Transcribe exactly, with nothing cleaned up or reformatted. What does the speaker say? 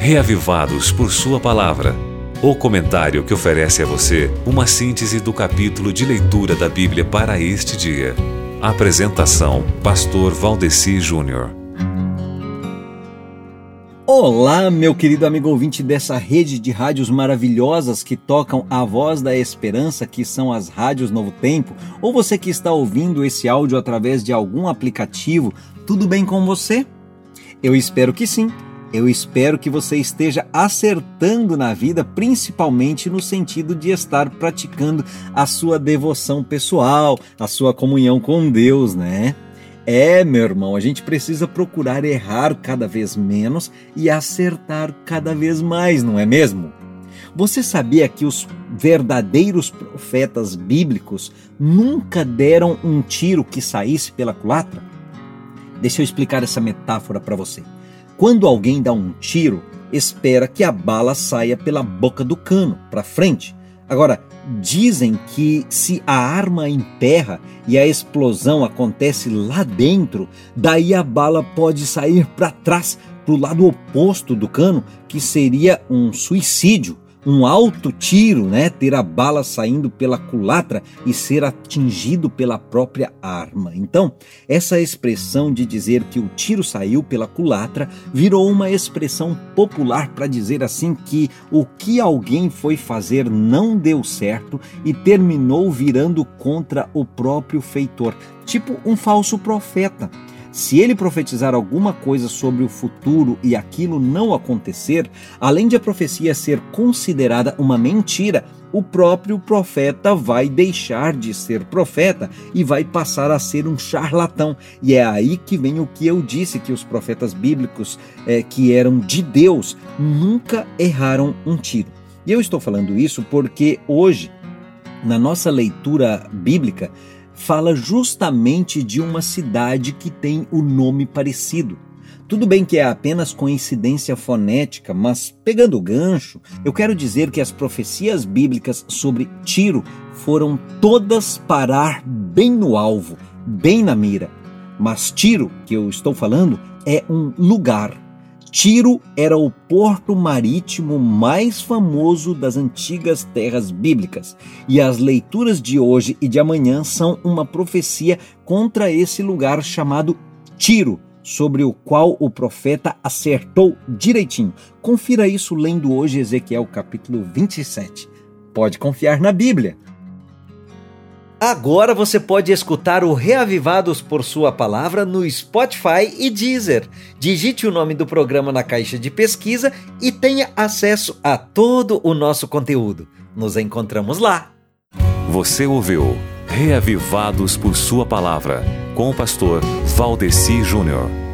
Reavivados por Sua Palavra. O comentário que oferece a você uma síntese do capítulo de leitura da Bíblia para este dia. Apresentação: Pastor Valdeci Júnior. Olá, meu querido amigo ouvinte dessa rede de rádios maravilhosas que tocam a voz da esperança, que são as rádios Novo Tempo, ou você que está ouvindo esse áudio através de algum aplicativo, tudo bem com você? Eu espero que sim. Eu espero que você esteja acertando na vida, principalmente no sentido de estar praticando a sua devoção pessoal, a sua comunhão com Deus, né? É, meu irmão, a gente precisa procurar errar cada vez menos e acertar cada vez mais, não é mesmo? Você sabia que os verdadeiros profetas bíblicos nunca deram um tiro que saísse pela culatra? Deixa eu explicar essa metáfora para você. Quando alguém dá um tiro, espera que a bala saia pela boca do cano, para frente. Agora, dizem que se a arma emperra e a explosão acontece lá dentro, daí a bala pode sair para trás, para o lado oposto do cano, que seria um suicídio, um alto tiro, né? Ter a bala saindo pela culatra e ser atingido pela própria arma. Então, essa expressão de dizer que o tiro saiu pela culatra virou uma expressão popular para dizer assim que o que alguém foi fazer não deu certo e terminou virando contra o próprio feitor, tipo um falso profeta. Se ele profetizar alguma coisa sobre o futuro e aquilo não acontecer, além de a profecia ser considerada uma mentira, o próprio profeta vai deixar de ser profeta e vai passar a ser um charlatão. E é aí que vem o que eu disse, que os profetas bíblicos, é, que eram de Deus, nunca erraram um tiro. E eu estou falando isso porque hoje, na nossa leitura bíblica, fala justamente de uma cidade que tem o nome parecido. Tudo bem que é apenas coincidência fonética, mas pegando o gancho, eu quero dizer que as profecias bíblicas sobre Tiro foram todas parar bem no alvo, bem na mira. Mas Tiro, que eu estou falando, é um lugar. Tiro era o porto marítimo mais famoso das antigas terras bíblicas, e as leituras de hoje e de amanhã são uma profecia contra esse lugar chamado Tiro, sobre o qual o profeta acertou direitinho. Confira isso lendo hoje Ezequiel capítulo vinte e sete. Pode confiar na Bíblia. Agora você pode escutar o Reavivados por Sua Palavra no Spotify e Deezer. Digite o nome do programa na caixa de pesquisa e tenha acesso a todo o nosso conteúdo. Nos encontramos lá. Você ouviu Reavivados por Sua Palavra, com o pastor Valdeci Júnior.